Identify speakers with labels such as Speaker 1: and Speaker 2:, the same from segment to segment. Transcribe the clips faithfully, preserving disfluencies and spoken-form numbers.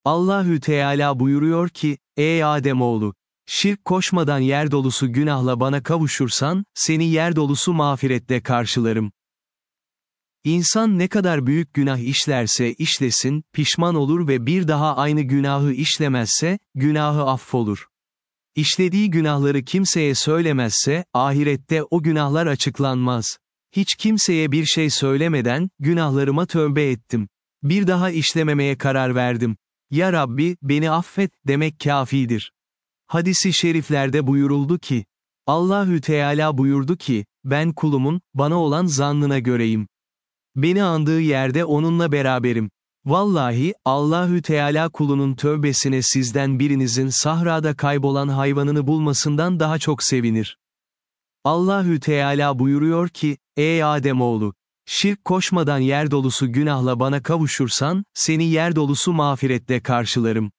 Speaker 1: Allahü Teala buyuruyor ki, ey Ademoğlu, şirk koşmadan yer dolusu günahla bana kavuşursan, seni yer dolusu mağfiretle karşılarım. İnsan ne kadar büyük günah işlerse işlesin, pişman olur ve bir daha aynı günahı işlemezse, günahı affolur. İşlediği günahları kimseye söylemezse, ahirette o günahlar açıklanmaz. Hiç kimseye bir şey söylemeden, günahlarıma tövbe ettim. Bir daha işlememeye karar verdim. Ya Rabbi, beni affet, demek kâfidir. Hadis-i şeriflerde buyuruldu ki, Allahü Teala buyurdu ki, ben kulumun, bana olan zannına göreyim. Beni andığı yerde onunla beraberim. Vallahi, Allahü Teala kulunun tövbesine sizden birinizin sahrada kaybolan hayvanını bulmasından daha çok sevinir. Allahü Teala buyuruyor ki, ey Ademoğlu, şirk koşmadan yer dolusu günahla bana kavuşursan, seni yer dolusu mağfiretle karşılarım.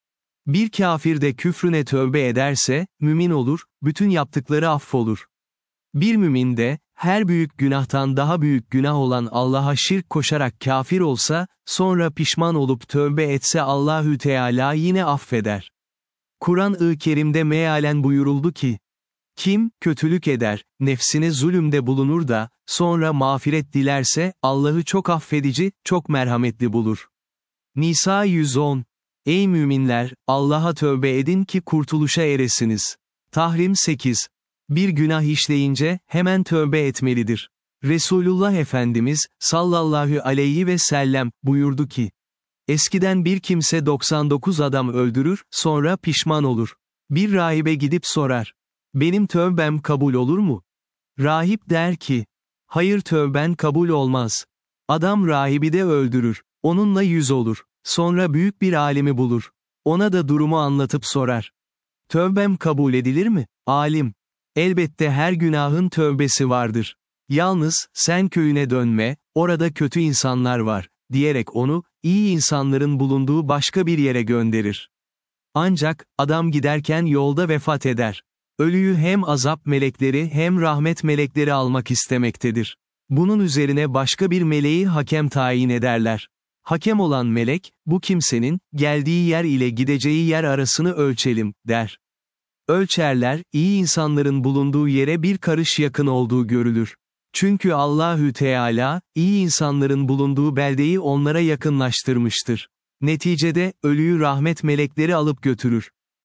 Speaker 1: Bir kafir de küfrüne tövbe ederse, mümin olur, bütün yaptıkları affolur. Bir mümin de, her büyük günahtan daha büyük günah olan Allah'a şirk koşarak kafir olsa, sonra pişman olup tövbe etse Allahü Teala yine affeder. Kur'an-ı Kerim'de mealen buyuruldu ki, kim, kötülük eder, nefsine zulümde bulunur da, sonra mağfiret dilerse, Allah'ı çok affedici, çok merhametli bulur. Nisa yüz on. Ey müminler, Allah'a tövbe edin ki kurtuluşa eresiniz. Tahrim sekiz. Bir günah işleyince, hemen tövbe etmelidir. Resulullah Efendimiz, sallallahu aleyhi ve sellem, buyurdu ki, eskiden bir kimse doksan dokuz adam öldürür, sonra pişman olur. Bir rahibe gidip sorar, benim tövbem kabul olur mu? Rahip der ki, hayır tövben kabul olmaz. Adam rahibi de öldürür, onunla yüz olur. Sonra büyük bir alimi bulur. Ona da durumu anlatıp sorar. Tövbem kabul edilir mi? Alim, elbette her günahın tövbesi vardır. Yalnız, sen köyüne dönme, orada kötü insanlar var, diyerek onu, iyi insanların bulunduğu başka bir yere gönderir. Ancak, adam giderken yolda vefat eder. Ölüyü hem azap melekleri hem rahmet melekleri almak istemektedir. Bunun üzerine başka bir meleği hakem tayin ederler. Hakem olan melek, bu kimsenin, geldiği yer ile gideceği yer arasını ölçelim, der. Ölçerler, iyi insanların bulunduğu yere bir karış yakın olduğu görülür. Çünkü Allahü Teala, iyi insanların bulunduğu beldeyi onlara yakınlaştırmıştır. Neticede, ölüyü rahmet melekleri alıp götürür.